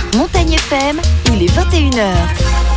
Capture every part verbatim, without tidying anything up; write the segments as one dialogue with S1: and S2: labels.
S1: Montagne F M, il est vingt et une heures.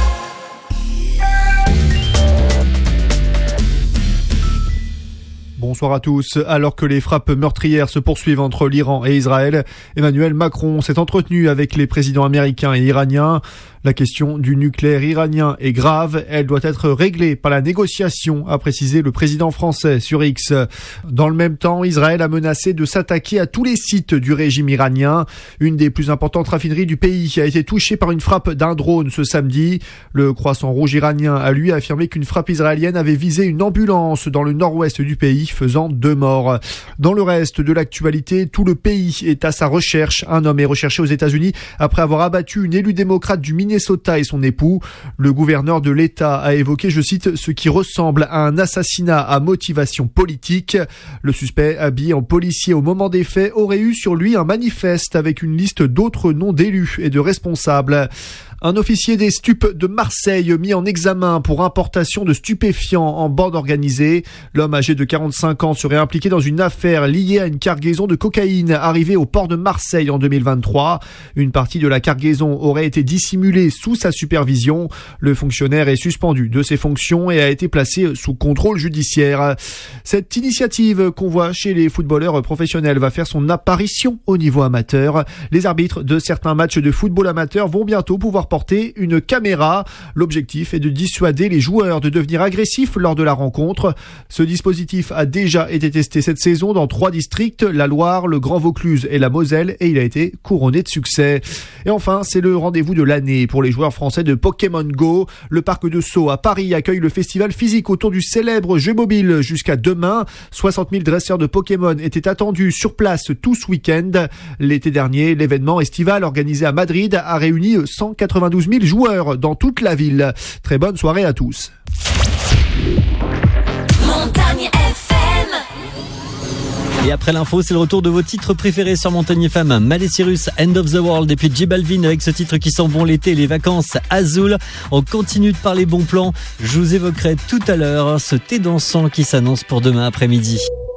S2: Bonsoir à tous. Alors que les frappes meurtrières se poursuivent entre l'Iran et Israël, Emmanuel Macron s'est entretenu avec les présidents américains et iraniens. La question du nucléaire iranien est grave. Elle doit être réglée par la négociation, a précisé le président français sur X. Dans le même temps, Israël a menacé de s'attaquer à tous les sites du régime iranien. Une des plus importantes raffineries du pays a été touchée par une frappe d'un drone ce samedi. Le Croissant Rouge iranien a lui affirmé qu'une frappe israélienne avait visé une ambulance dans le nord-ouest du pays, faisant deux morts. Dans le reste de l'actualité, tout le pays est à sa recherche. Un homme est recherché aux États-Unis après avoir abattu une élue démocrate du Minnesota et son époux. Le gouverneur de l'État a évoqué, je cite, ce qui ressemble à un assassinat à motivation politique. Le suspect, habillé en policier au moment des faits, aurait eu sur lui un manifeste avec une liste d'autres noms d'élus et de responsables. Un officier des stupes de Marseille mis en examen pour importation de stupéfiants en bande organisée. L'homme âgé de quarante-cinq ans serait impliqué dans une affaire liée à une cargaison de cocaïne arrivée au port de Marseille en deux mille vingt-trois. Une partie de la cargaison aurait été dissimulée sous sa supervision. Le fonctionnaire est suspendu de ses fonctions et a été placé sous contrôle judiciaire. Cette initiative qu'on voit chez les footballeurs professionnels va faire son apparition au niveau amateur. Les arbitres de certains matchs de football amateur vont bientôt pouvoir porter une caméra. L'objectif est de dissuader les joueurs de devenir agressifs lors de la rencontre. Ce dispositif a déjà été testé cette saison dans trois districts, la Loire, le Grand Vaucluse et la Moselle, et il a été couronné de succès. Et enfin, c'est le rendez-vous de l'année pour les joueurs français de Pokémon Go. Le parc de Sceaux à Paris accueille le festival physique autour du célèbre jeu mobile jusqu'à demain. soixante mille dresseurs de Pokémon étaient attendus sur place tout ce week-end. L'été dernier, l'événement estival organisé à Madrid a réuni cent quatre-vingt-douze mille joueurs dans toute la ville. Très bonne soirée à tous.
S1: Montagne F M.
S3: Et après l'info, c'est le retour de vos titres préférés sur Montagne F M. Miley Cyrus, End of the World, et puis J Balvin avec ce titre qui sent bon l'été et les vacances, Azul. On continue de parler bons plans. Je vous évoquerai tout à l'heure ce thé dansant qui s'annonce pour demain après-midi.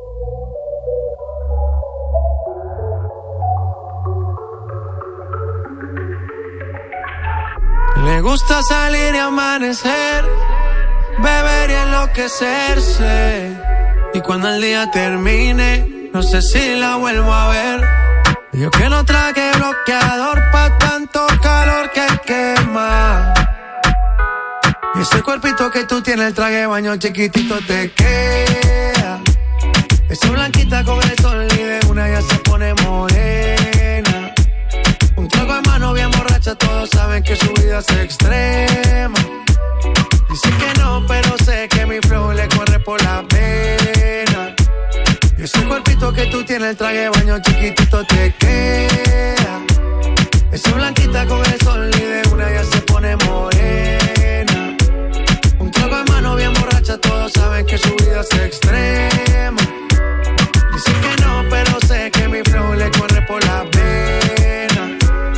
S4: Le gusta salir y amanecer, beber y enloquecerse. Y cuando el día termine, no sé si la vuelvo a ver. Yo que no traje bloqueador pa' tanto calor que quema. Y ese cuerpito que tú tienes, el traje de baño chiquitito te queda. Esa blanquita con el sol y de una ya se pone morena. Un trago de mano bien borracha, todos saben que su vida es extrema. Dice que no, pero sé que mi flow le corre por la pena. Y ese cuerpito que tú tienes, el traje de baño chiquitito te queda. Esa blanquita con el sol y de una ya se pone morena. Un trago de mano bien borracha, todos saben que su vida es extrema. Dice que no, pero sé que mi flow le corre por la pena.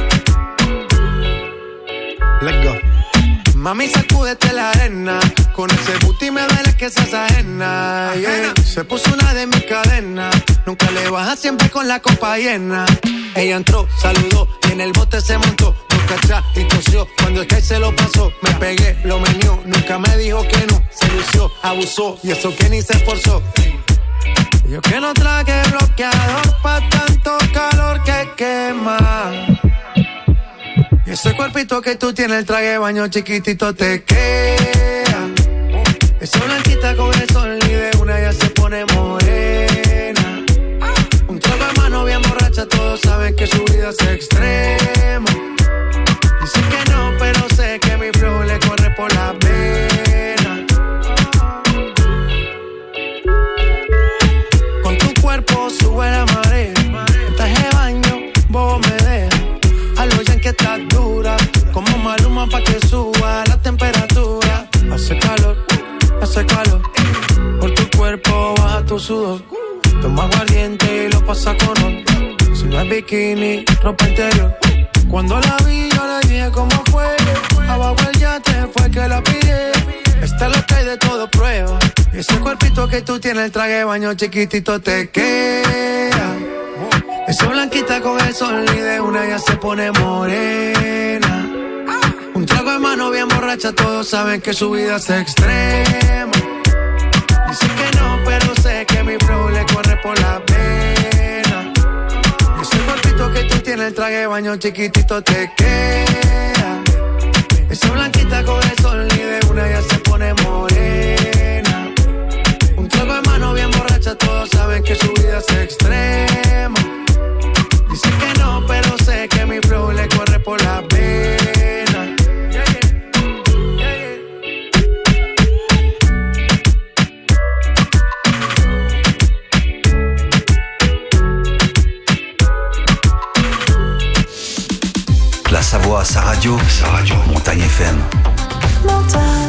S4: Let's go. Mami, sacúdete la arena. Con ese booty me duele que seas ajena, yeah. Se puso una de mis cadenas. Nunca le baja, siempre con la copa llena. Ella entró, saludó y en el bote se montó. Boca atrás y tosió. Cuando el que se lo pasó, me pegué, lo menió. Nunca me dijo que no, se lució, abusó. Y eso que ni se esforzó. Yo que no traje bloqueador pa' tanto calor que quema. Y ese cuerpito que tú tienes, el traje de baño chiquitito te queda. Esa blanquita con el sol y de una ya se pone morena. Un trago de mano bien borracha, todos saben que su vida es extrema. Dice que no, pero sé que mi flow le corre por la pena. Con tu cuerpo sube la marea. En traje de baño, bobo me deja. A lo ya que estás dura, como Maluma pa' que suba la temperatura. Hace calor, hace calor. Por tu cuerpo baja tu sudor. Toma aguardiente y lo pasa con ron. Si no es bikini, ropa interior. Cuando la vi yo le dije cómo fue. Abajo el yate fue que la pide. Esta es lo que hay de todo prueba. Y ese cuerpito que tú tienes, el traje de baño chiquitito te queda. Esa blanquita con el sol y de una ya se pone morena. Un trago de mano bien borracha, todos saben que su vida es extrema. Dicen que no, pero sé que mi flow le corre por la pena. Ese cuerpito que tú tienes, el traje de baño chiquitito te queda. Esa blanquita con el sol y de una ya se pone morena. Un trago de mano bien borracha, todos saben que su vida es extrema. Dicen que no, pero sé que mi flow le corre por la pena. Yeah, yeah. Yeah, yeah.
S5: La Savoie, sa radio, sa radio, Montagne F M.
S1: Montagne.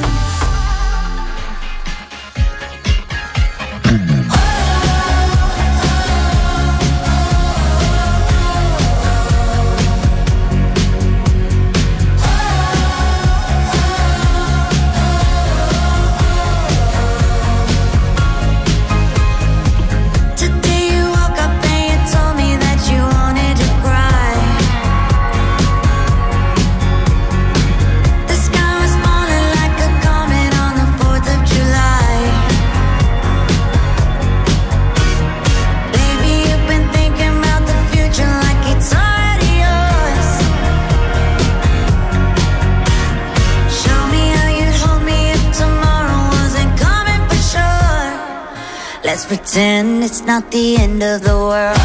S6: Let's pretend it's not the end of the world.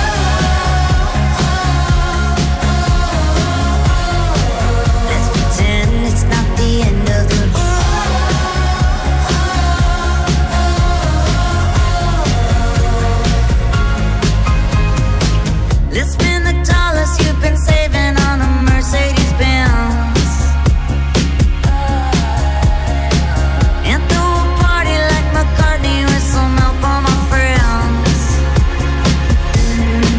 S6: Let's pretend it's not the end of the world. Let's spend the dollars you've been saving on a Mercedes Benz. And throw a party like McCartney with some help on my friends.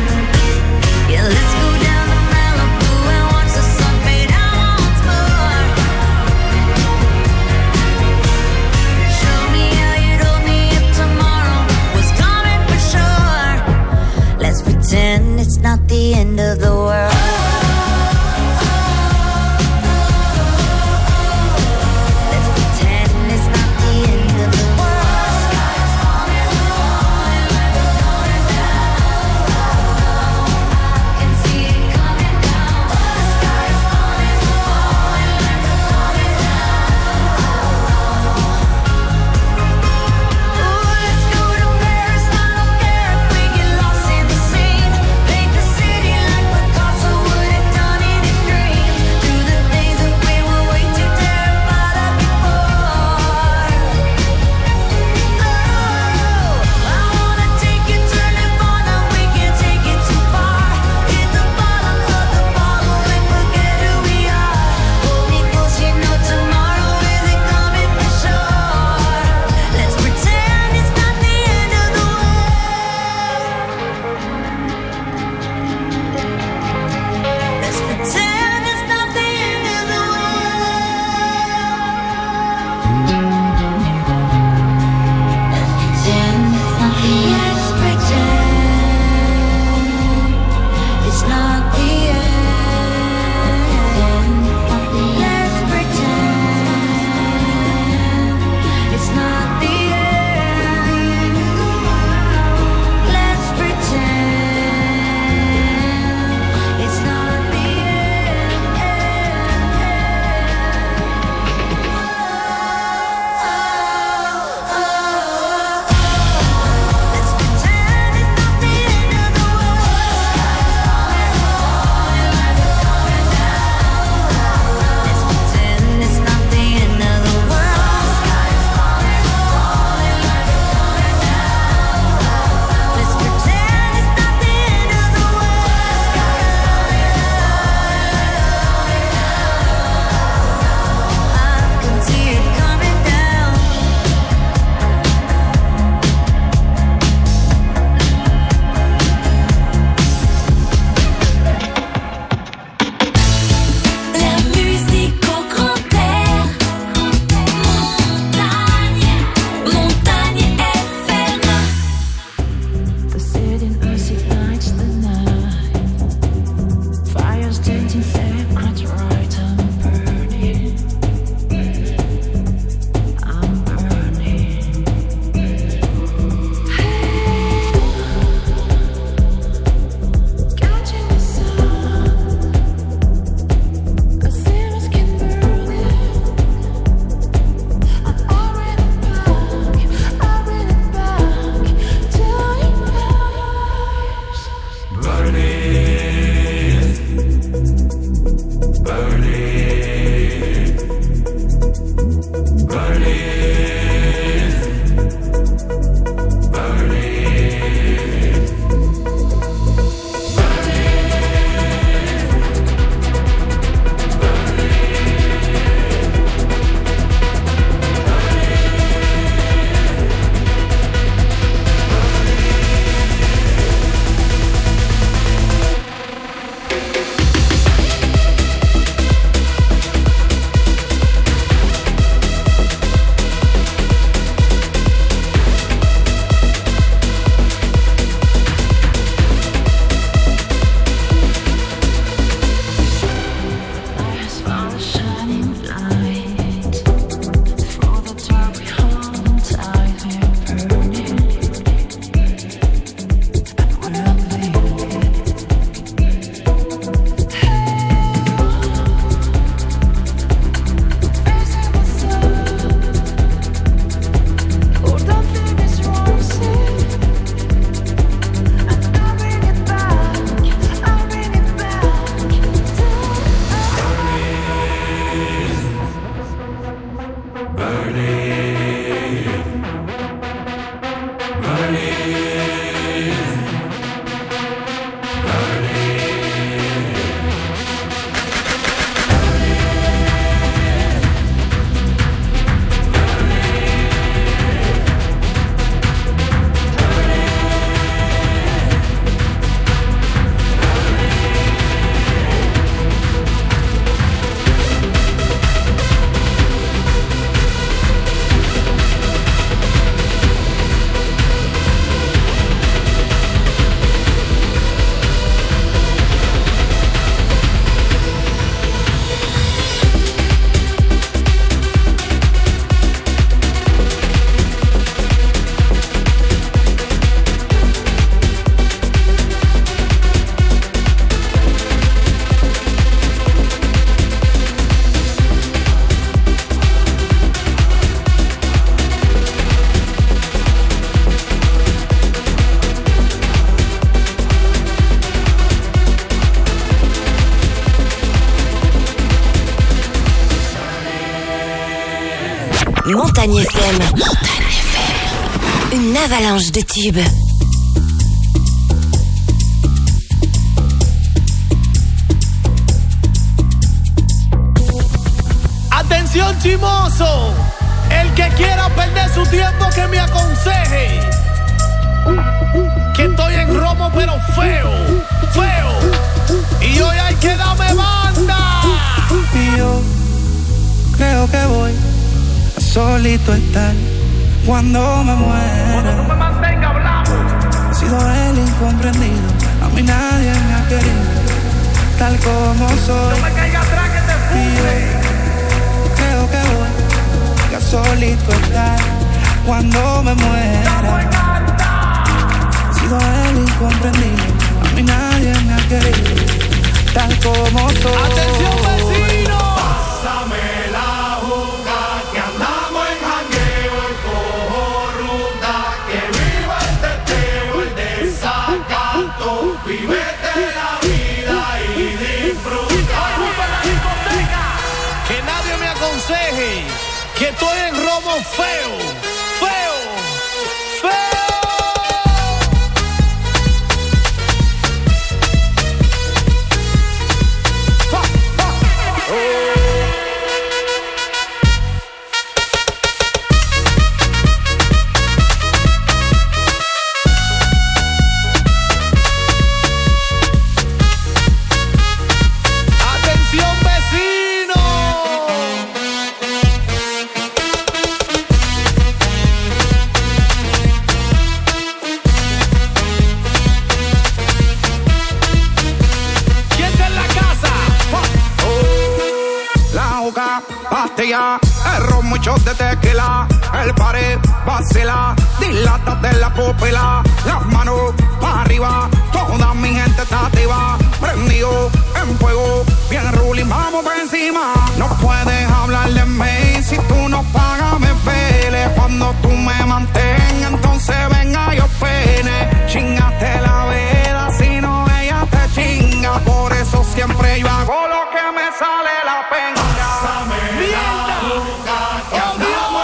S7: Montagne F M. Montagne F M. Une avalanche de tubes.
S8: Atención chimoso, el que quiera perder su tiempo que me aconseje. Que estoy en romo pero feo, feo. Y hoy hay que darme banda.
S4: Y yo creo que voy a solito estar cuando me muera.
S8: Cuando tú me mantengas hablando.
S4: He sido el incomprendido, a mí nadie me ha querido, tal como soy.
S8: No me caiga atrás que te fume.
S4: Creo que voy a solito estar cuando me muera. He sido el incomprendido, a mí nadie me ha querido, tal como soy.
S8: Atención vecino.
S9: Pásame la juca que andamos en jangueo y cojo ruta, que viva el teteo, el desacato, vívete la vida y disfruta.
S8: Ocupa la discoteca. Que nadie me aconseje que estoy en romo feo, feo, feo.
S10: El ron, muchos de tequila, el pared vacila, dilátate la pupila, las manos para arriba, toda mi gente está activa, prendido en fuego, bien ruling, vamos por encima. No puedes hablar de mí si tú no pagas, me pele, cuando tú me mantengas, entonces venga yo pene, chingaste la vela, si no ella te chinga, por eso siempre yo hago lo que me sale la penca.
S8: ¡Mierda! ¡Oh,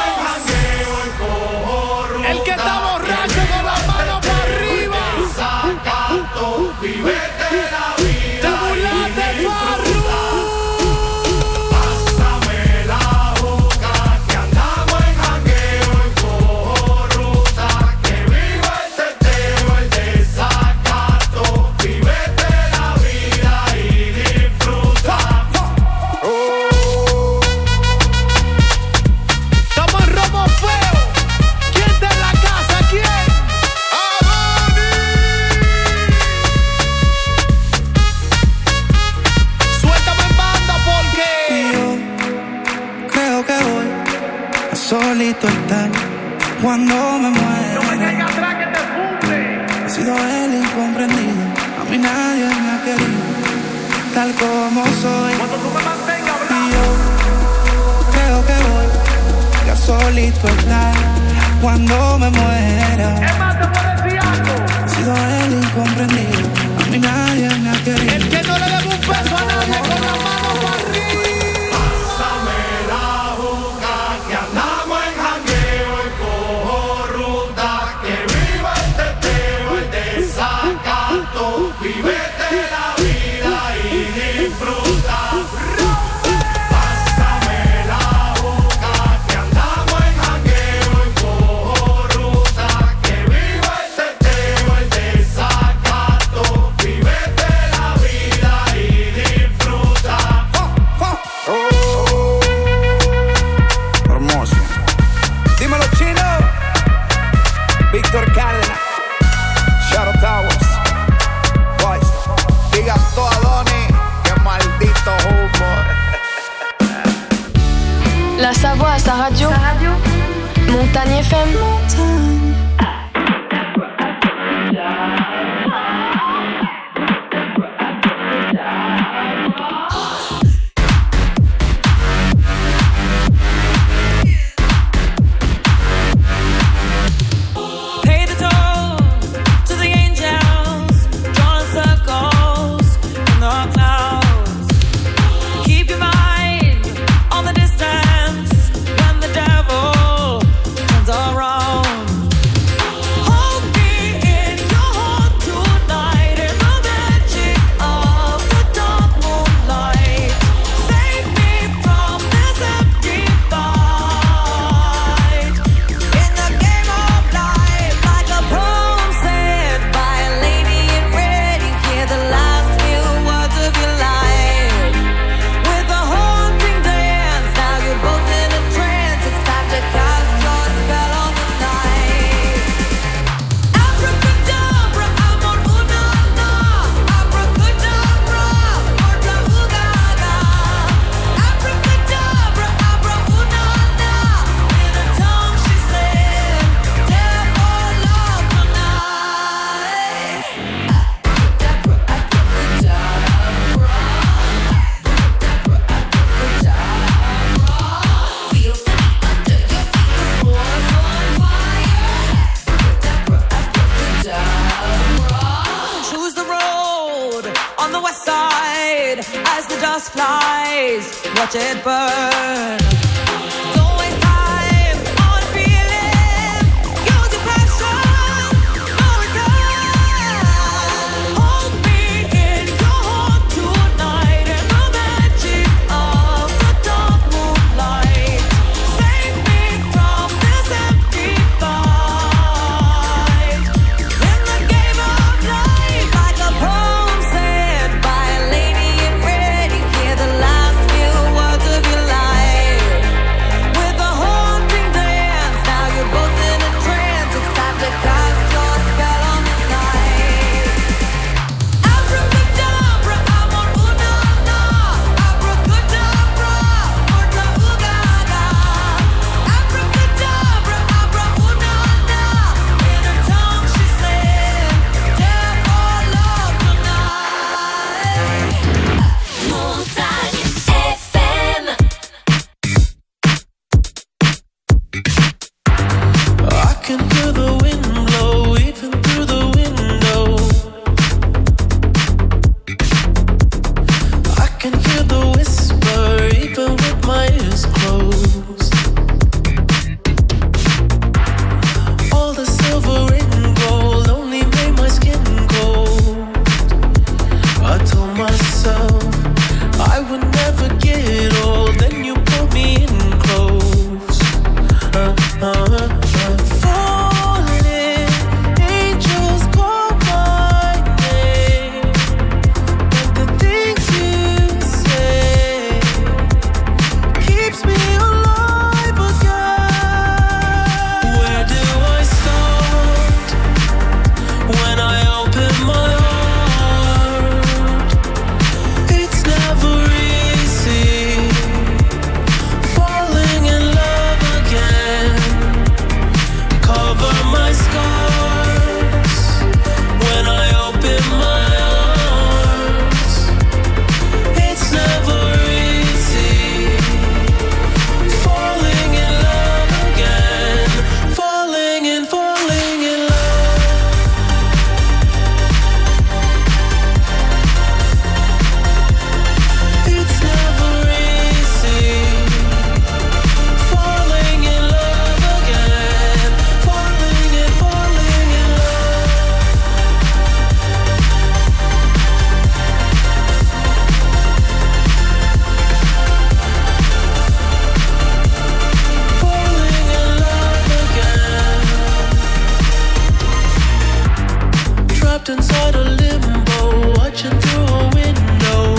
S8: Dios! El que está borracho con las manos para arriba.
S9: Vivete la vida.
S8: ¡Te burlaste, Farru!
S9: Pásame la boca, que andamos en jangueo y cojo ruta. Que viva el teteo, el desacato. Vivete la vida y disfruta.
S8: Estamos en Romo Feo. ¿Quién está en la casa? ¿Quién? Suéltame en banda porque
S4: Yo creo que voy a solito estar cuando me muera.
S8: atrás que te funde.
S4: He sido el incomprendido, a mí nadie me ha querido, tal como soy.
S8: Cuando tú me mantengas
S4: Y yo creo que voy a solito estar cuando me muera.
S8: es más, te puedo decir algo.
S4: He sido el incomprendido, a mí nadie me ha querido.
S8: El que no le debe un peso a nadie con la mano para arriba.
S9: Pásame la boca, que andamos en jangueo y cojo ruta. Que viva el teteo, el desacato. Vivete la vida y disfruta. Pásame la boca, que andamos en jangueo y cojo ruta. Que viva el teteo, el desacato. Vivete la vida y disfruta.
S10: Hermoso. Dímelo, chino. Víctor Cárdenas. Shadow Towers. Boys. Diga todo a Donny. Qué maldito humor.
S11: La Savoie, sa radio. Montagne F M.
S1: Pay the toll to the angels, drawing circles in the clouds. Keep your mind on the distance when the devil turns around. Hold me in your heart tonight in the magic of the dark moonlight. Save me from this empty fight. In the game of life, like a poem said by a lady in red, you hear the last few words of your life. With a haunting dance, now you're both in a trance. It's time to cast your spell on the night. Abracadabra, amor una na. Abracadabra, orda ugaga. Abracadabra, abra una na. In a tongue she said, devil love tonight. Abracadabra, abracadabra. Feel the beat under your feet, the floor's on fire. Abracadabra, abracadabra. Choose the road on the west side as the dust flies. Watch it burn. Don't waste time on feeling. Use your passion for return. Hold me in your heart tonight in the magic of the dark moonlight. Save me from this empty fight. In the game of life, like a poem said by a lady in red, you hear the last few words of your life.
S4: hear the whisper, even with my ears closed. All the silver and gold only made my skin cold. I told myself I would never get old. Then you pulled me in close. Uh, uh, uh, falling, angels call my name. And the things you say keeps me alive again. Where do I start when I open my heart? It's never easy falling in love again. Cover my scars when I open my arms. It's never easy falling in love again. Falling and falling in love. It's never easy falling in love again. Falling and falling in love. Falling in love again. Trapped inside a limbo, watching through a window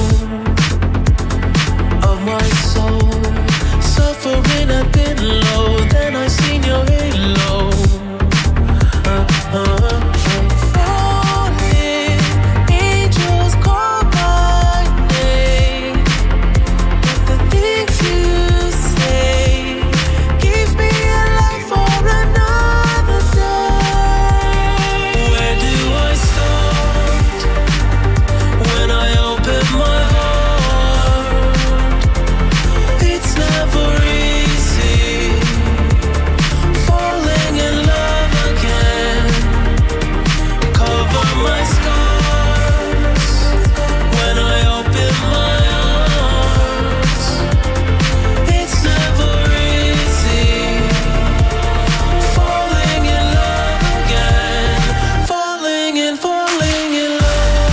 S4: of my soul, suffering I've been low. Then I seen your halo. Uh, uh, uh, falling, angels call my name. But the things you say keeps me alive for another day. Where do I start when I open my heart? It's never easy falling in love again. Cover my scars when I open my arms. It's never easy falling in love again. Falling and falling in love.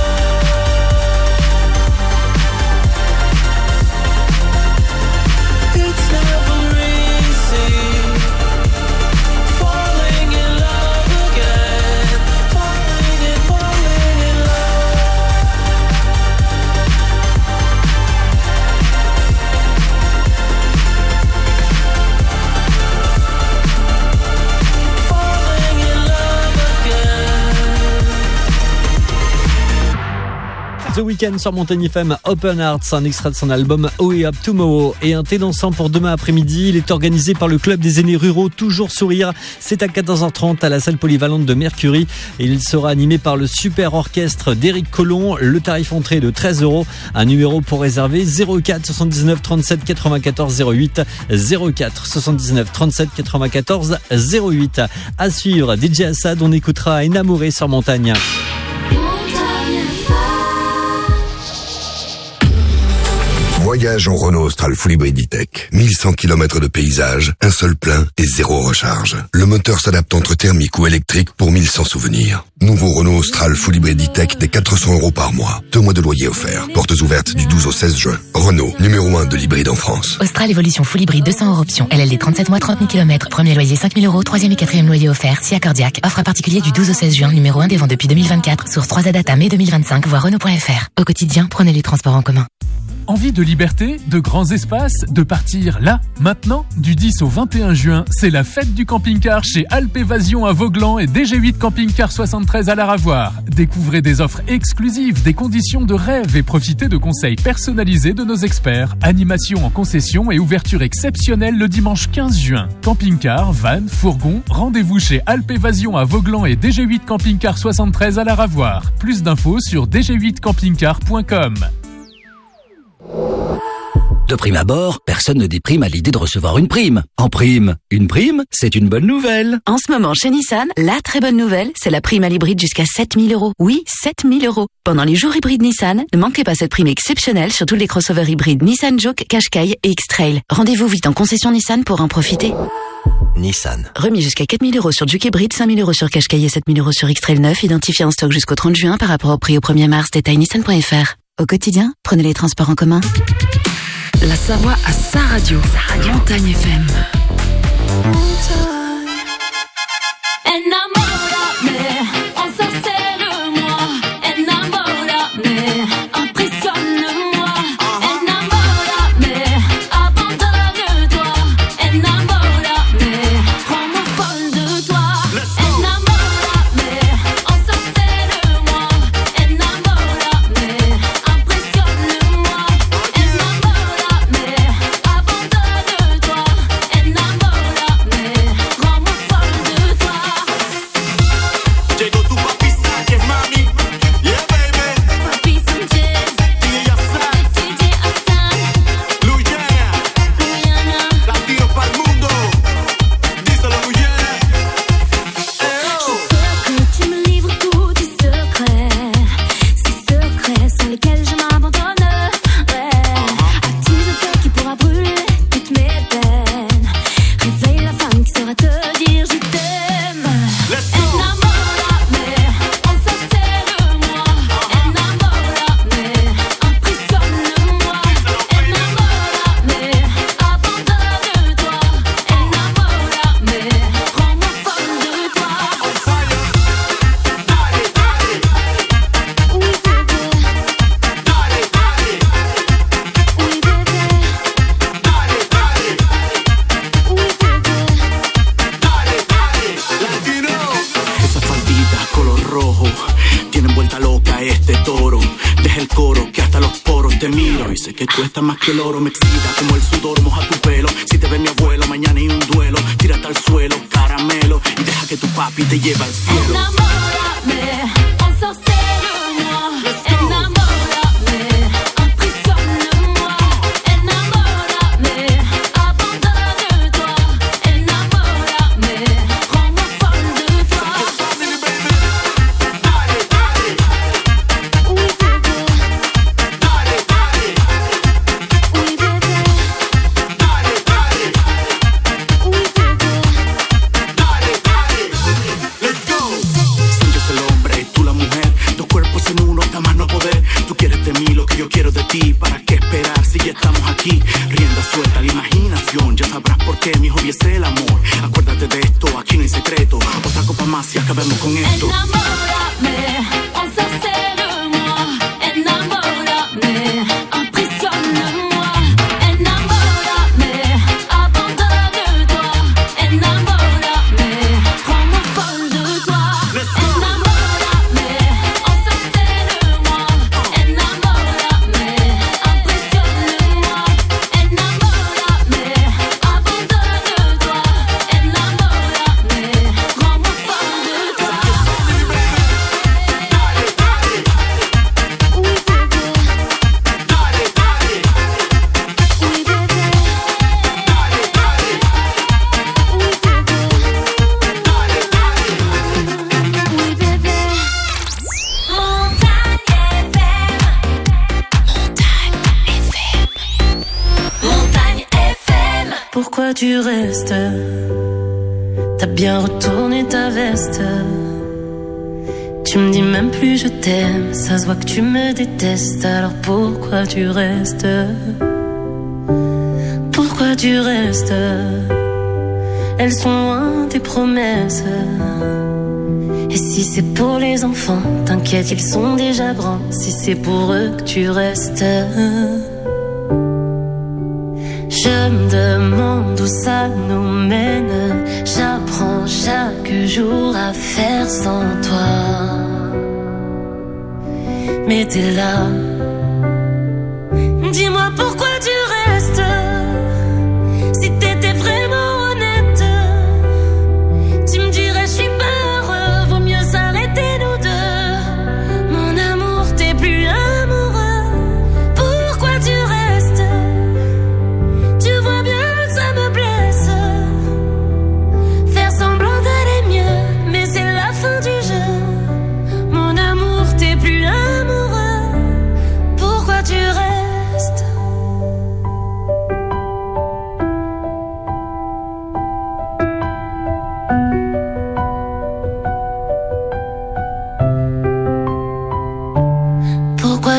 S4: It's never easy falling in love again. Falling and falling in love. Falling in love again.
S3: The Weeknd sur Montagne F M, Open Hearts, un extrait de son album Oh Up Tomorrow et un thé dansant pour demain après-midi. Il est organisé par le club des aînés ruraux Toujours Sourire. C'est à quatorze heures trente à la salle polyvalente de Mercury et il sera animé par le super orchestre d'Éric Collomb. Le tarif entrée est de treize euros. Un numéro pour réserver zéro quatre soixante-dix-neuf trente-sept quatre-vingt-quatorze zéro huit zéro quatre soixante-dix-neuf trente-sept quatre-vingt-quatorze zéro huit. À suivre, D J Assad, on écoutera Enamoré sur Montagne.
S12: Voyage en Renault Austral Full Hybrid E-Tech. mille cent kilomètres de paysage, un seul plein et zéro recharge. Le moteur s'adapte entre thermique ou électrique pour mille cent souvenirs. Nouveau Renault Austral Full Hybrid E-Tech des quatre cents euros par mois. Deux mois de loyer offert. Portes ouvertes du douze au seize juin. Renault, numéro un de l'hybride en France.
S13: Austral Evolution Full Hybrid deux cents euros option. L L D trente-sept mois, trente mille kilomètres. Premier loyer cinq mille euros. Troisième et quatrième loyer offert. Si accordiaque. Offre à particulier du douze au seize juin. Numéro un des ventes depuis deux mille vingt-quatre. Source trois à data mai deux mille vingt-cinq. Voir Renault point F R. Au quotidien, prenez les transports en commun.
S14: Envie de liberté, de grands espaces, de partir là, maintenant? Du dix au vingt et un juin, c'est la fête du camping-car chez Alpe Évasion à Vauglan et D G huit Camping-Car soixante-treize à la Ravoire. Découvrez des offres exclusives, des conditions de rêve et profitez de conseils personnalisés de nos experts. Animation en concession et ouverture exceptionnelle le dimanche quinze juin. Camping-car, van, fourgon, rendez-vous chez Alpe Évasion à Vauglan et D G huit Camping-Car soixante-treize à la Ravoire. Plus d'infos sur d g huit camping car point com.
S15: De prime abord, personne ne déprime à l'idée de recevoir une prime. En prime, une prime, c'est une bonne nouvelle.
S16: En ce moment, chez Nissan, la très bonne nouvelle, c'est la prime à l'hybride jusqu'à sept mille euros. Oui, sept mille euros. Pendant les jours hybrides Nissan, ne manquez pas cette prime exceptionnelle sur tous les crossovers hybrides Nissan Juke, Qashqai et X-Trail. Rendez-vous vite en concession Nissan pour en profiter.
S5: Nissan.
S16: Remis jusqu'à quatre mille euros sur Juke hybride, cinq mille euros sur Qashqai et sept mille euros sur X-Trail neuf, identifié en stock jusqu'au trente juin par rapport au prix au premier mars. Détail nissan point f r. Au quotidien, prenez les transports en commun.
S17: La Savoie à sa radio. Sa radio. Montagne F M.
S18: Enamórame, ensorcelle-moi, enamórame, impressionne-moi, enamórame, abandonne-toi, enamórame, rends-moi folle de toi, enamórame, ensorcelle-moi, enamórame, impressionne-moi, enamórame, abandonne-toi, enamórame, rends-moi folle de toi.
S9: Llegó tu papi Sánchez, mami. Yeah, baby.
S18: Papi Sánchez,
S9: D J Hassan,
S18: D J Hassan,
S9: Luyana,
S18: Luyana.
S9: Latino pa'l mundo. Díselo, Luyana.
S18: Je sais que tu me livres tous tes secrets, ces secrets sans lesquels je m'abandonnerais. Attise le feu qui pourra brûler toutes mes peines. Réveille la femme qui saura te dire je t'aime.
S9: Let's go.
S18: Enamórame, ensorcelle-moi, enamórame, impressionne-moi, enamórame, abandonne-toi, enamórame, rends-moi folle de toi.
S9: Dale, dale,
S18: Oui bébé,
S9: dale, dale,
S18: oui bébé,
S9: dale, dale,
S18: oui bébé.
S9: dale, dale. Latino.
S19: Esa faldita color rojo tiene vuelta loca este toro. Deja el coro que hasta los poros te miro y sé que tú estás más que el oro. Me excita como el sudor, moja tu pelo. Si te ve mi abuela mañana hay un duelo. Tírate al suelo, caramelo y deja que tu papi te lleve al cielo.
S18: Enamórame, ensorcelle-moi, enamórame, impressionne-moi, enamórame, abandonne-toi, enamórame, rends-moi folle de toi.
S9: Family, baby. Dale, dale,
S18: Oui bébé,
S9: dale, dale,
S18: oui bébé,
S9: dale, dale,
S18: oui bébé.
S9: dale, dale. Let's go.
S19: Sánchez el hombre, tú la mujer. Dos cuerpos en uno, hasta más no poder. Tú quieres de mí lo que yo quiero de ti. ¿Para qué esperar si ya estamos aquí? Rienda suelta la imaginación. Ya sabrás por qué mi hobby es el amor. Acuérdate de esto, aquí no hay secreto. Otra copa más y acabemos con esto.
S18: Enamórame, ensorcelle-moi, enamórame, impressionne-moi, enamórame, abandonne-toi, enamórame, rends-moi folle de toi. Enamórame, ensorcelle-moi, enamórame, impressionne-moi, enamórame, abandonne-toi, enamórame, rends-moi folle de toi. Oui bébé,
S9: Dale, dale,
S18: oui bébé,
S9: dale, dale,
S18: oui bébé,
S9: dale, dale.
S18: oui bébé. Montagne F M, Montagne F M. Pourquoi tu restes? T'as bien retourné ta veste. Tu me dis même plus je t'aime. Ça se voit que tu me détestes. Alors pourquoi tu restes? Pourquoi tu restes? Elles sont loin tes promesses. Et si c'est pour les enfants, t'inquiète, ils sont déjà grands. Si c'est pour eux que tu restes, je me demande où ça nous mène. J'apprends chaque jour à faire sans toi. Mais t'es là. Dis-moi pourquoi tu restes. Si t'étais vraiment honnête, tu me dirais je suis pas heureux. Vaut mieux s'arrêter nous deux. Mon amour, t'es plus amoureux. Pourquoi tu restes?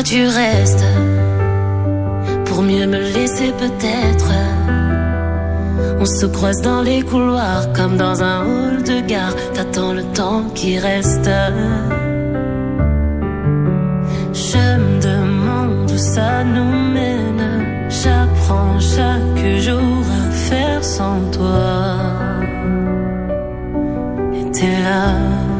S18: tu restes pour mieux me laisser peut-être. On se croise dans les couloirs comme dans un hall de gare. T'attends le temps qui reste. Je me demande où ça nous mène. J'apprends chaque jour à faire sans toi. Et t'es là.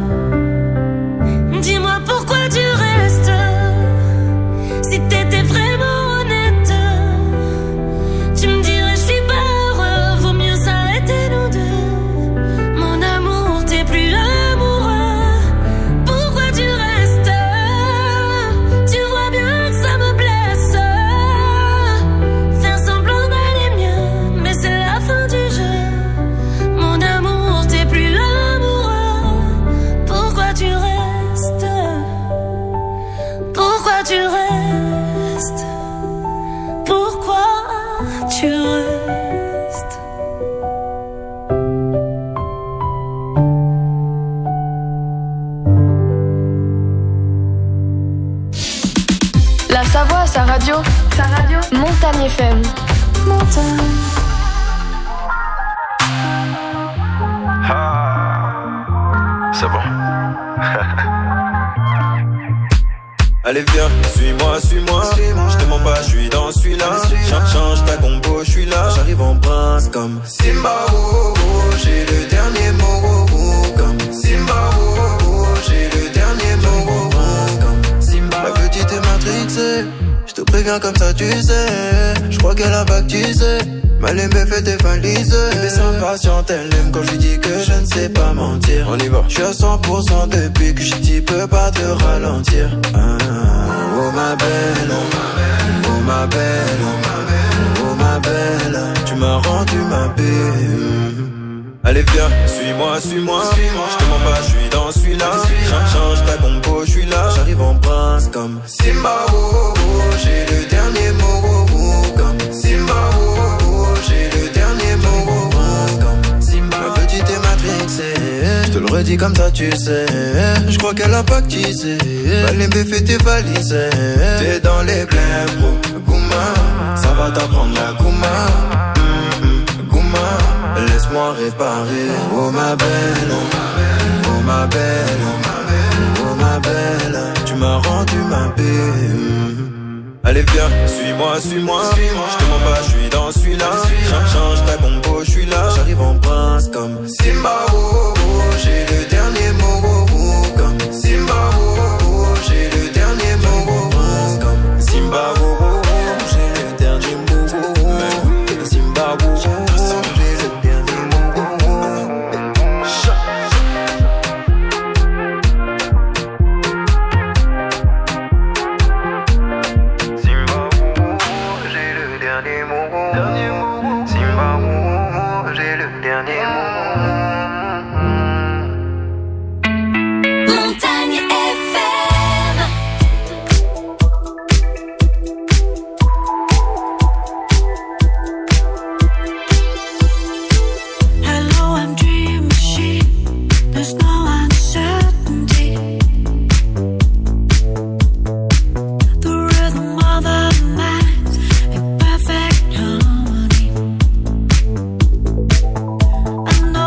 S18: Dis-moi pourquoi tu restes. Si t'étais vraiment honnête, tu me dirais je suis pas heureux. Vaut mieux s'arrêter nous deux. Mon amour, t'es plus amoureux. Pourquoi tu restes? Tu vois bien que ça me blesse. Faire semblant d'aller mieux, mais c'est la fin du jeu. Mon amour, t'es plus amoureux. Pourquoi tu restes? Pourquoi tu restes? Pourquoi tu restes?
S11: La Savoie, sa radio. Sa radio. Montagne F M. Montagne.
S20: C'est bon. Allez viens, suis-moi, suis-moi, je te mens pas, je suis dans celui-là. Change, change ta compo, je suis là. J'arrive en prince comme Simba, oh, oh, j'ai le dernier mot, oh, oh, comme Simba, oh, oh, j'ai le dernier mot, oh, oh, comme Simba. La petite est matrixée, je te préviens comme ça tu sais. Je crois qu'elle a baptisé, mal aimé fait tes valises. Mais sans patiente, elle aime quand je lui dis que je ne sais pas mentir. On y va. Je suis à cent pour cent depuis que je t'y peux pas te ralentir. Ah, oh ma belle, oh ma belle, oh ma belle, tu m'as rendu ma belle. Allez viens, suis-moi, suis-moi, je te mens pas, je suis dans celui-là. Change, change ta compo, je suis là. J'arrive en prince comme Simba, oh, oh, oh, j'ai le dernier mot, oh, oh, comme Simba, oh, oh, oh, j'ai le dernier mot, oh, oh, comme Simba. Ma petite est matrixée, je te le redis comme ça tu sais. Je crois qu'elle a pactisé, Balembe fait tes valises. T'es dans les blèmes, bro, Gouma, ça va t'apprendre la Gouma. Laisse-moi réparer. Oh ma belle, oh ma belle, oh ma belle, tu m'as rendu ma belle. Allez viens, suis-moi, suis-moi, je te mens pas, je suis dans celui-là. Change, change ta compo, je suis là. J'arrive en prince comme Simba, oh, oh, oh, j'ai le dernier mot, oh, oh, comme Simba, oh, oh, oh, j'ai le dernier mot, oh, oh, comme Simba, oh, oh, oh, j'ai le dernier mot, oh, oh, Simba, oh, oh.
S18: I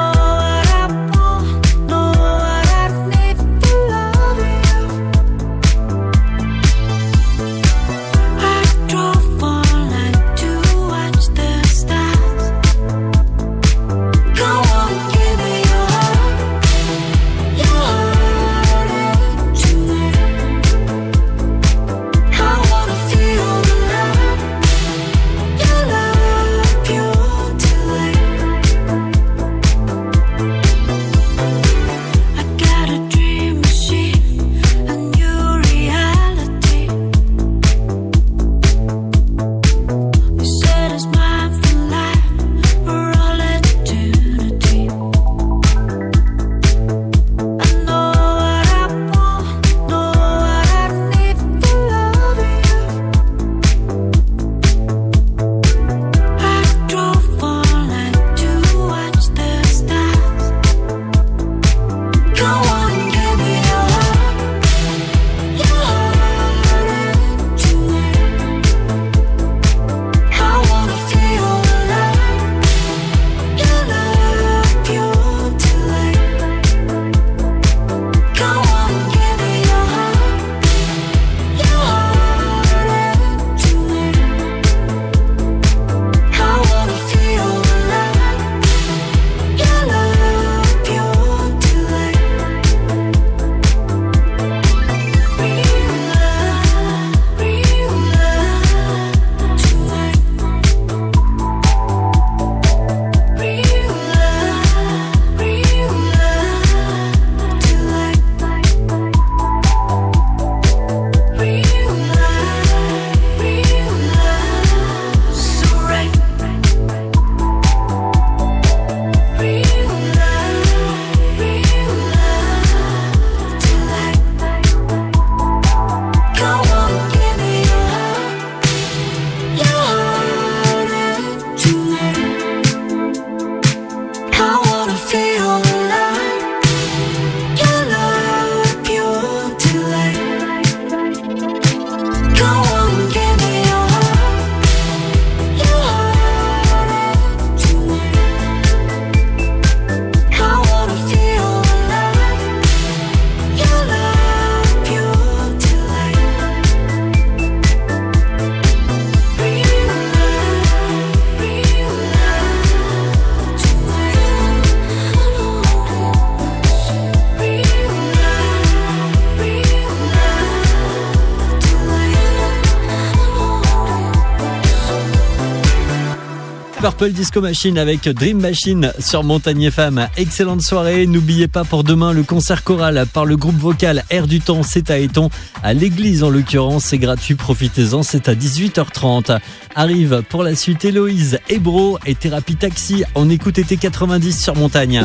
S3: Purple Disco Machine avec Dream Machine sur Montagne F M. Excellente soirée. N'oubliez pas pour demain le concert choral par le groupe vocal Air du Temps, c'est à Eton, à l'église en l'occurrence. C'est gratuit, profitez-en, c'est à dix-huit heures trente. Arrive pour la suite Héloïse, Ebro et Thérapie Taxi. On écoute été quatre-vingt-dix sur Montagne.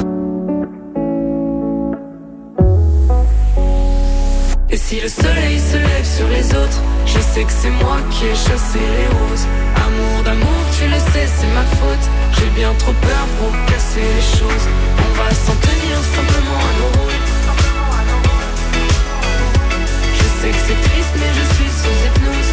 S21: Et si le soleil se lève sur les autres, je sais que c'est moi qui ai chassé les roses. Amour d'amour, tu le sais, c'est ma faute. J'ai bien trop peur pour casser les choses. On va s'en tenir simplement à nos rôles. Je sais que c'est triste, mais je suis sous hypnose.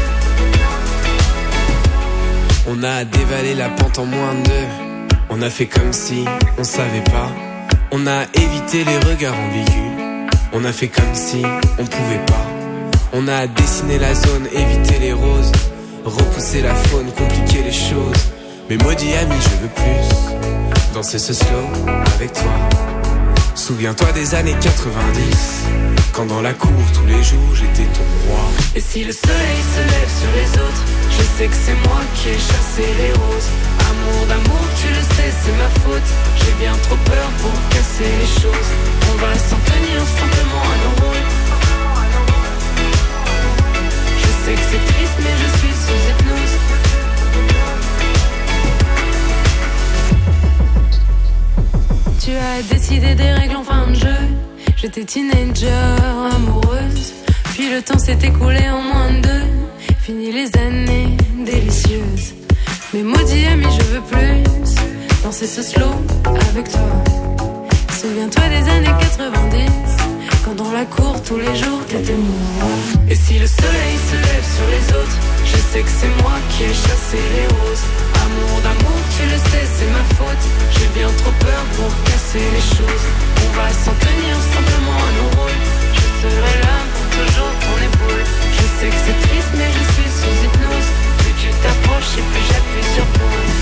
S22: On a dévalé la pente en moins de deux. On a fait comme si on savait pas. On a évité les regards ambigus. On a fait comme si on pouvait pas. On a dessiné la zone, évité les roses, repousser la faune, compliquer les choses. Mais maudit ami, je veux plus danser ce slow avec toi. Souviens-toi des années quatre-vingt-dix, quand dans la cour tous les jours j'étais ton roi.
S21: Et si le soleil se lève sur les autres, je sais que c'est moi qui ai chassé les roses. Amour d'amour, tu le sais, c'est ma faute. J'ai bien trop peur pour casser les choses. On va s'en tenir simplement à nos rôles. Je sais que c'est triste, mais je suis sous hypnose. Tu as décidé des règles en fin de jeu. J'étais teenager, amoureuse. Puis le temps s'est écoulé en moins de deux. Fini les années délicieuses. Mais maudit ami, je veux plus danser ce slow avec toi. Souviens-toi des années quatre-vingt-dix, quand dans la cour tous les jours t'étais moi. Et si le soleil se lève sur les autres, je sais que c'est moi qui ai chassé les roses. Amour d'amour, tu le sais, c'est ma faute. J'ai bien trop peur pour casser les choses. On va s'en tenir simplement à nos rôles. Je serai là pour toujours ton épaule. Je sais que c'est triste, mais je suis sous hypnose. Plus tu t'approches et plus j'appuie sur pause.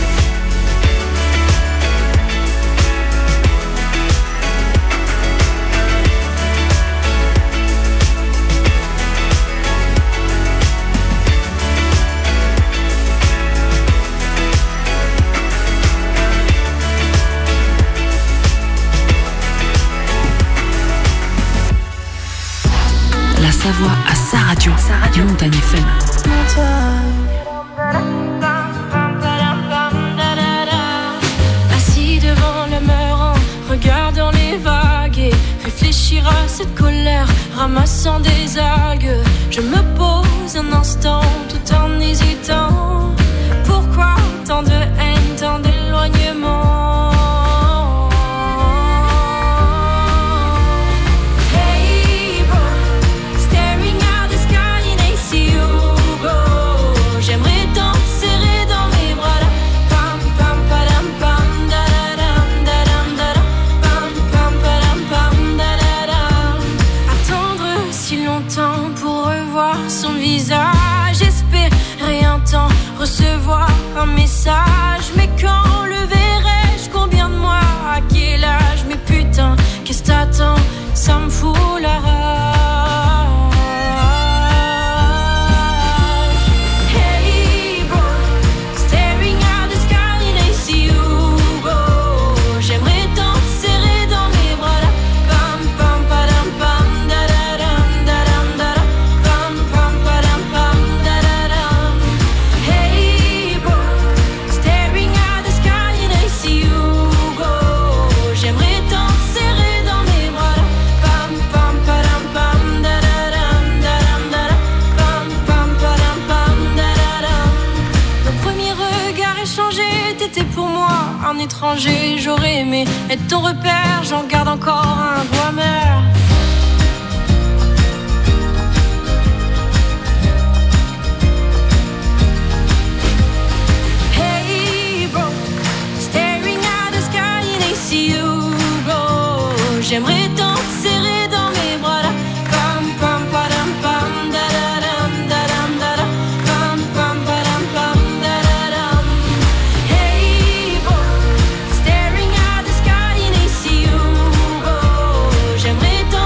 S17: La Savoie à sa radio, sa radio Montagne F M.
S11: Assis devant le mur, regardant les vagues et réfléchir à cette colère, ramassant des algues. Je me pose un instant tout en hésitant. Pourquoi tant de haine, tant d'éloignement? Recevoir un message, mais quand le verrai-je? Combien de mois? À quel âge? Mais putain, qu'est-ce que t'attends? Ça me fout la rage. Hey bro, staring at the sky and I see you go. J'aimerais tant te serrer dans mes bras là. Pam pam padam pam da da dam da dam da da. Pam pam padam pam da da dam. Hey bro, staring at the sky and I see you go. J'aimerais tant te serrer dans mes bras là. Pam pam padam pam da da dam da dam da da. Pam pam padam pam da da dam. Nos premiers regards échangés, t'étais pour moi un étranger. J'aurais aimé être ton repère, j'en garde encore un goût amer. Hey bro, staring at the sky and I see you go. J'aimerais tant te serrer dans mes bras là. Pam pam padam pam da da dam da dam da da. Pam pam padam pam da da dam. Hey bro, staring at the sky and I see you go. J'aimerais tant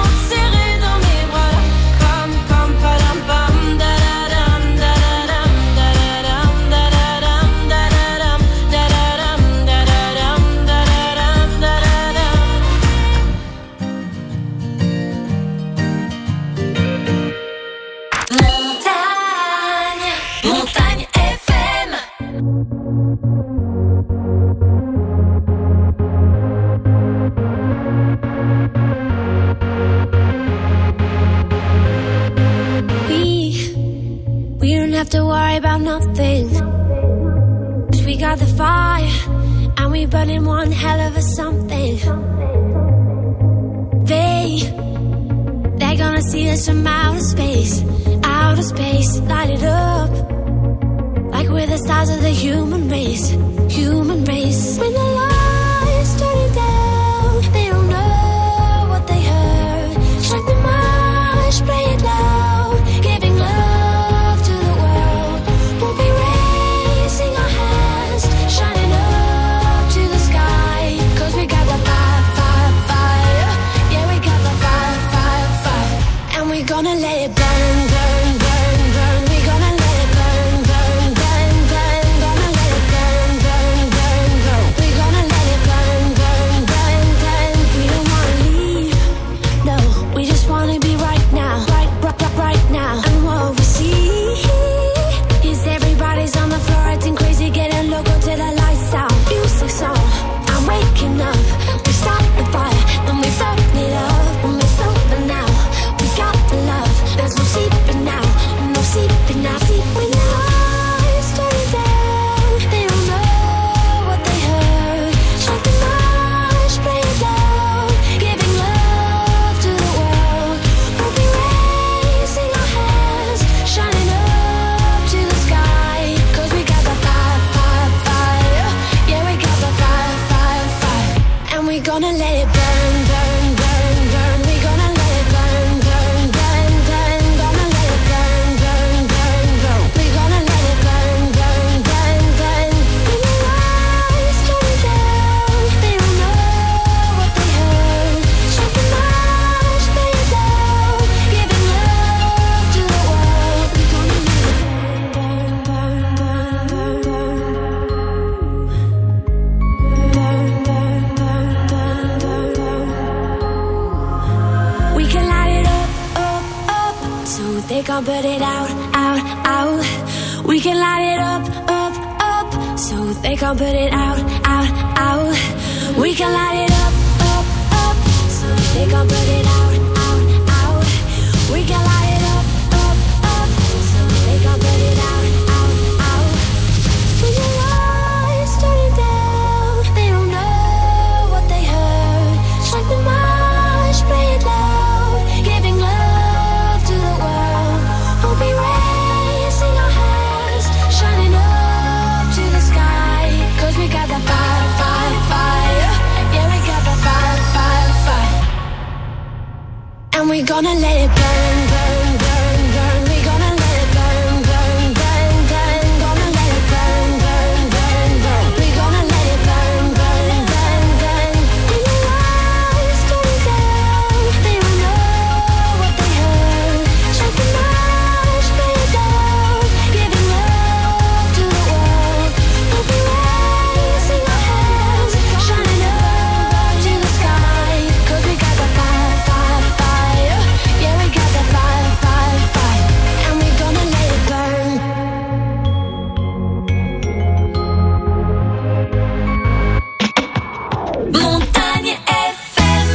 S18: Have to worry about nothing, 'cause we got the fire and we burning one hell of a something. They, they're gonna see us from outer space, outer space, light it up like we're the stars of the human race, human race. When the lights turn down, they don't know what they heard. Strike the march, play it loud, giving love. Gonna let it burn, burn, burn, burn. We gonna let it burn, burn, burn, burn. Gonna let it burn, burn, burn, burn. We gonna let it burn, burn, burn, burn. We don't wanna leave, no. We just wanna be right now, right, right, right, right now. And what we see is everybody's on the floor acting crazy, getting loco till the lights out. Music's on, I'm waking up. We start the fire, then we burn it up, and we're sober now. Got the love, there's no sleeping now, no sleeping now. Sleep when the lights turn down, they don't know what they heard. Strike the march, play it loud, giving love to the world. We'll be raising our hands, shining up to the sky, 'cause we got the fire, fire, fire. Yeah, we got the fire, fire, fire. And we gonna let it burn, burn, burn, burn. We gonna let it burn, burn. They gon' put it out, out, out. We can light it up, up, up. So they gon' put it out, out, out. We can light it up, up, up. So they gon' put it out, out, out. We can light it up, up, up. So they gon' put it out, out, out. When the lights turn down, they don't know what they heard. Strike the march, play it loud, giving love to the world. We'll be raising our hands, shining up to the sky, 'cause we got the fire, fire, fire. Yeah, we got the fire, fire, fire. And we gonna let it burn, burn, burn, burn. We gonna let it burn, burn, burn, burn. Gonna let it burn, burn, burn, burn. We gonna let it burn, burn, burn, burn. When the lights turn down, they don't know what they heard. Strike the march, play it loud, giving love to the world. We'll be raising our hands, shining up to the sky, 'cause we got the fire, fire, fire. Yeah, we got the fire, fire, fire. And we gonna let it burn. Montagne F M.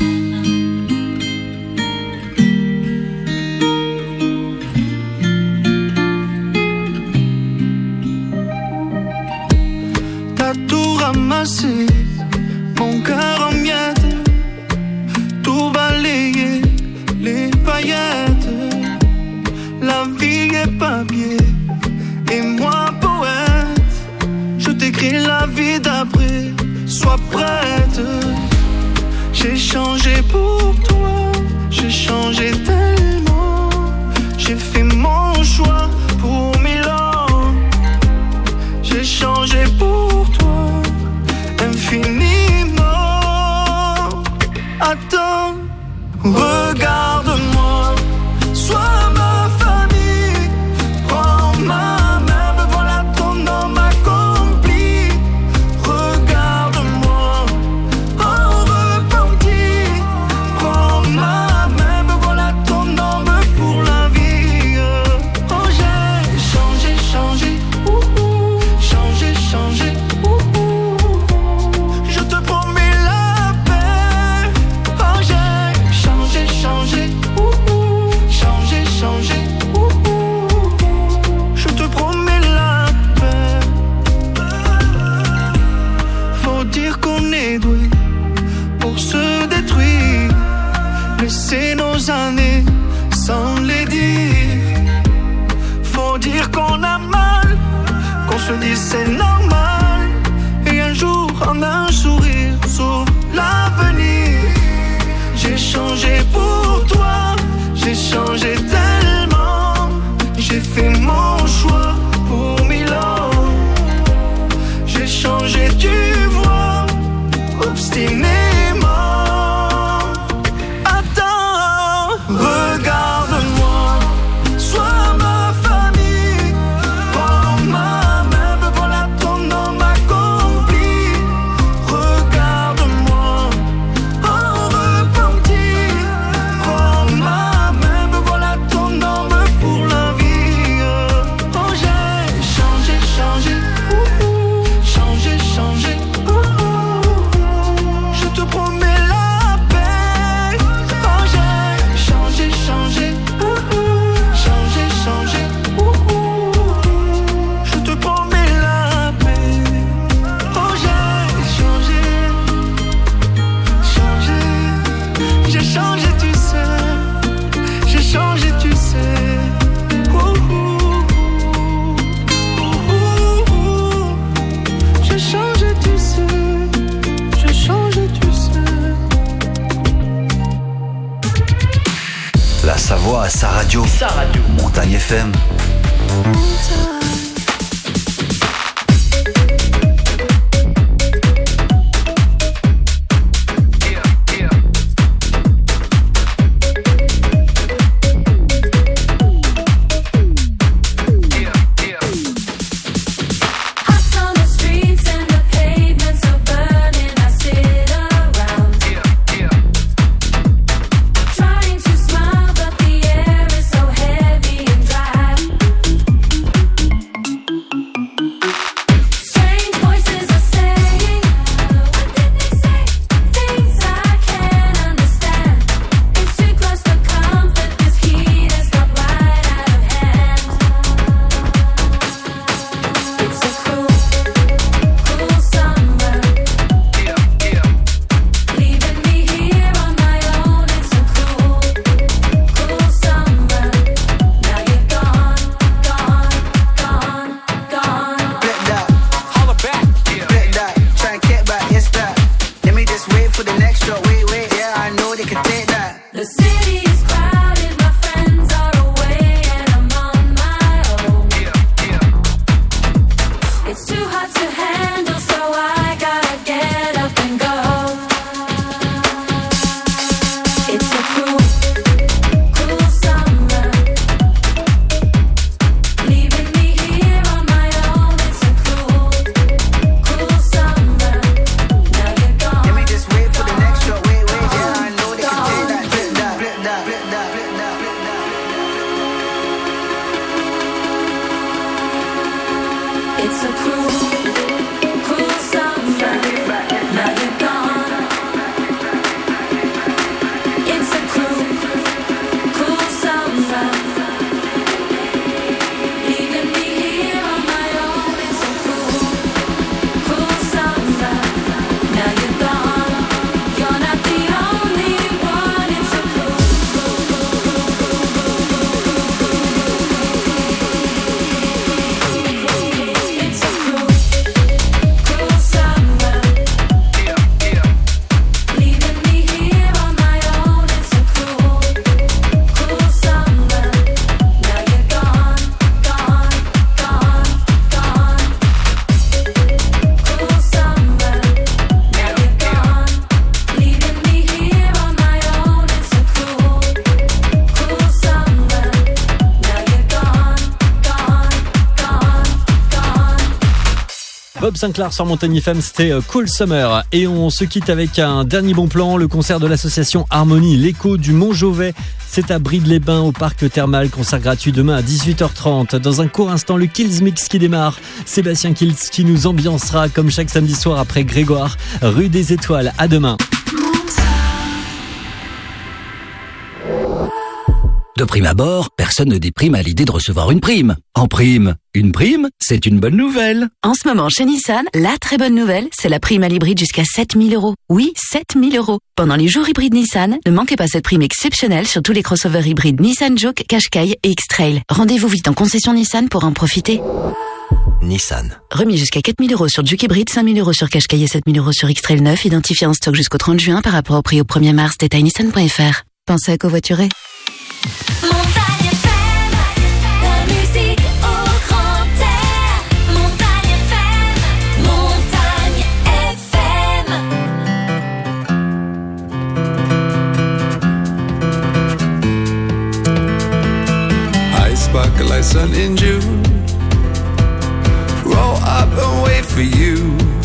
S4: T'as tout ramassé, mon cœur en miettes, tout balayé, les paillettes. La vie est papier, et moi poète. Je t'écris la vie d'après, sois prête. J'ai changé pour toi, j'ai changé tellement. J'ai fait mon choix pour mille ans. J'ai changé pour toi, infiniment. Attends, regarde-moi, sois ma famille. Prends ma main, me voilà ton homme accompli. Regarde-moi, en repenti. Prends ma main, me voilà ton homme pour la vie. Oh, j'ai changé, changé, ouh, ouh. se dit c'est normal. Et un jour, en un sourire, s'ouvre l'avenir. J'ai changé pour toi, j'ai changé tellement. J'ai fait mon choix pour mille ans. J'ai changé, tu vois, obstinément. Attends, regarde-moi, sois ma famille. Prends ma main, me voilà ton homme accompli. Regarde-moi, en repentir. Prends ma main, me voilà ton homme pour la vie. Oh, j'ai changé, changé, ouh, ouh. Changé, changé, ouh, ouh. Je te promets la paix. Oh, j'ai changé, changé, ouh, ouh. Changé, changé, ouh, ouh. Je te promets la paix. Oh, j'ai changé, changé. J'ai changé, tu sais. J'ai changé, tu sais. Ouh, ouh, ouh, ouh. J'ai changé, tu sais. J'ai changé, tu sais.
S5: La Savoie à sa radio. Sa radio. Montagne F M.
S11: Hearts on the streets and the pavements are burning. I sit around, trying to smile, but the air is so heavy and dry. Strange voices are saying, what did they say? Things I can't understand. It's too close for comfort. This heat has got right out of hand. It's a cruel, cruel summer. Leaving me here on my own. It's a cruel, cruel summer. Now you're gone, gone, gone, gone.
S4: Flip that, holla back, flip that, try and get back, yes that. Let me just wait for the next drop, wait, wait, yeah, I know they can take that.
S11: The city is crowded, my friends are away, and I'm on my own. It's too hard to handle, so I gotta get up and go. It's a cruel, cruel summer. Leaving me here on my own. It's a cruel, cruel summer. Now you're gone.
S4: Let me just wait for the next drop, wait, wait, yeah, I know they can take that. Flip that, flip that, flip that, flip that, flip that.
S11: It's a cruel, cruel summer. Now you're gone. It's a cruel, cruel summer. Leaving me here on my own. It's a cruel, cruel summer. Now you're gone. You're not the only one. It's a cruel, cruel, cruel, cruel, cruel, cruel, It's a cruel, cruel summer. Leaving me here on my own. It's a cruel, cruel summer. Now you're gone, gone, gone, gone. Cruel summer. Now you're gone. Leaving me here on my own. It's a cruel, cruel summer. Now you're gone, gone, gone, gone.
S3: Bob Sinclair sur Montagne F M, c'était euh, Cool Summer. Et on se quitte avec un dernier bon plan, le concert de l'association Harmonie, l'écho du Mont-Jovet. C'est à Brides-les-Bains au parc thermal, concert gratuit demain à dix-huit heures trente. Dans un court instant, le Kills Mix qui démarre. Sébastien Kills qui nous ambiancera comme chaque samedi soir après Grégoire, rue des Étoiles. À demain.
S15: De prime abord, personne ne déprime à l'idée de recevoir une prime. En prime, une prime, c'est une bonne nouvelle.
S16: En ce moment, chez Nissan, la très bonne nouvelle, c'est la prime à l'hybride jusqu'à sept mille euros. Oui, sept mille euros. Pendant les jours hybrides Nissan, ne manquez pas cette prime exceptionnelle sur tous les crossovers hybrides Nissan Juke, Qashqai et X-Trail. Rendez-vous vite en concession Nissan pour en profiter.
S5: Nissan.
S16: Remis jusqu'à quatre mille euros sur Juke hybride, cinq mille euros sur Qashqai et sept mille euros sur X-Trail neuf, identifié en stock jusqu'au trente juin par rapport au prix au premier mars. Détail nissan point f r. Pensez à covoiturer.
S18: Montagne F M, la musique au grand air. Montagne F M, Montagne F
S4: M. I sparkle like sun in June. Roll up and wait for you.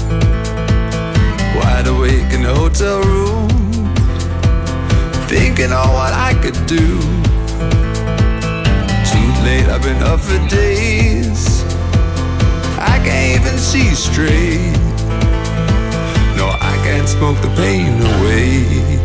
S4: Wide awake in the hotel room, thinking on what I could do. Too late, I've been up for days. I can't even see straight. No, I can't smoke the pain away.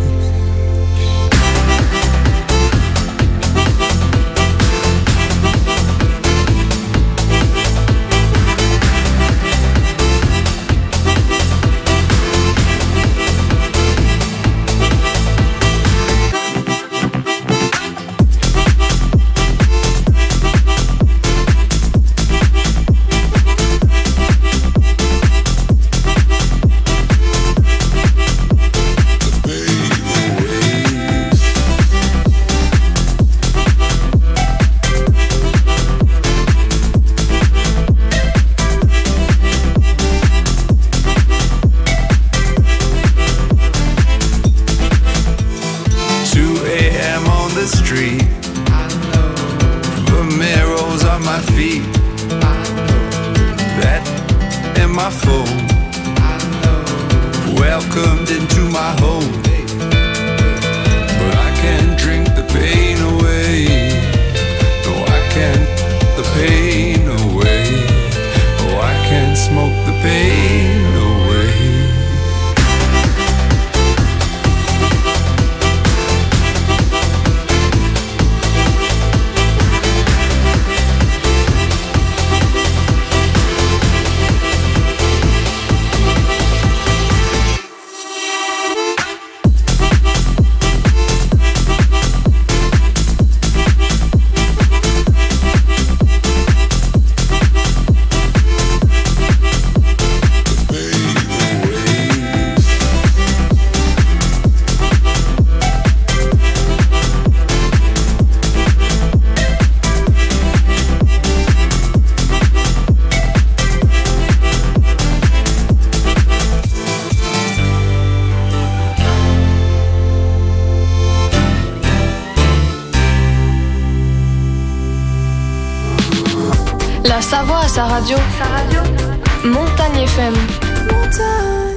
S21: Savoie à sa radio. Sa radio. Montagne F M. Montagne.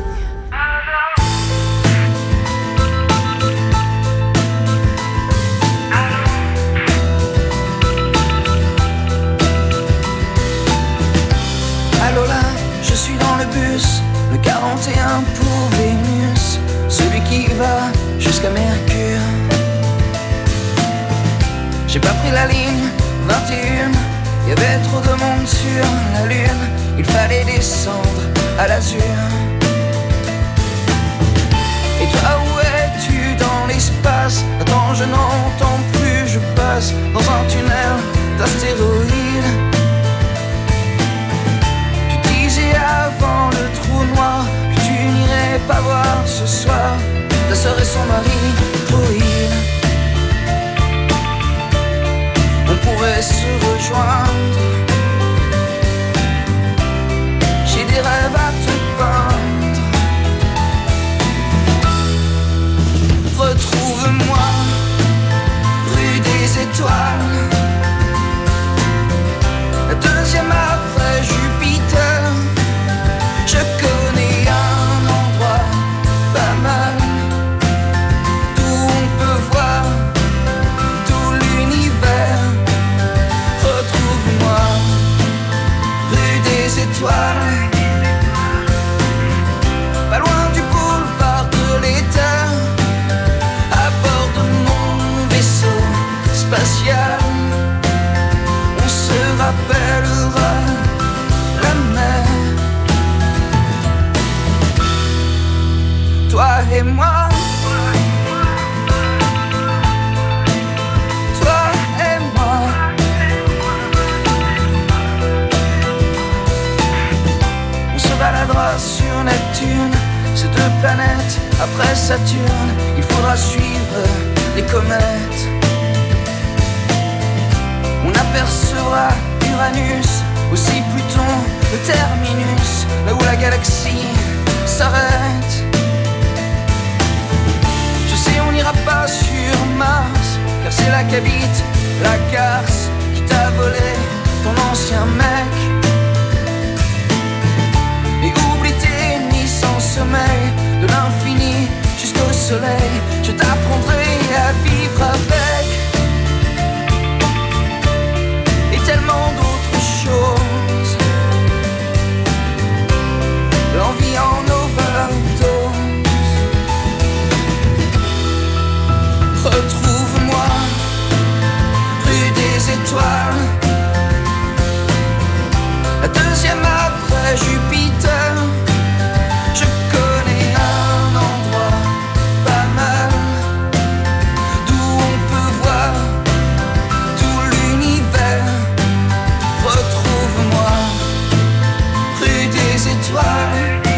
S4: Allô là, je suis dans le bus, le quarante et un pour Vénus, celui qui va jusqu'à Mercure. J'ai pas pris la ligne vingt et un. Y avait trop de monde sur la lune, il fallait descendre à l'azur. Et toi où es-tu dans l'espace? Attends, je n'entends plus, je passe dans un tunnel d'astéroïdes. Tu disais avant le trou noir que tu n'irais pas voir ce soir ta sœur et son mari droïde. On pourrait se rejoindre. J'ai des rêves à te peindre. Retrouve-moi rue des Étoiles, la deuxième après Jupiter. Je connais un endroit pas mal d'où on peut voir tout l'univers. Retrouve-moi
S2: sera sur Neptune, ces deux planètes après Saturne. Il faudra suivre les comètes. On apercevra Uranus, aussi Pluton, le terminus, là où la galaxie s'arrête. Je sais, on n'ira pas sur Mars, car c'est là qu'habite la garce qui t'a volé ton ancien mec. Et oublie tes nuits sans sommeil, de l'infini jusqu'au soleil. Je t'apprendrai à vivre avec, et tellement d'autres choses. L'envie en overdose. Retrouve-moi rue des Étoiles, la deuxième après Jupiter. Je connais un endroit pas mal, d'où on peut voir tout l'univers. Retrouve-moi rue des Étoiles.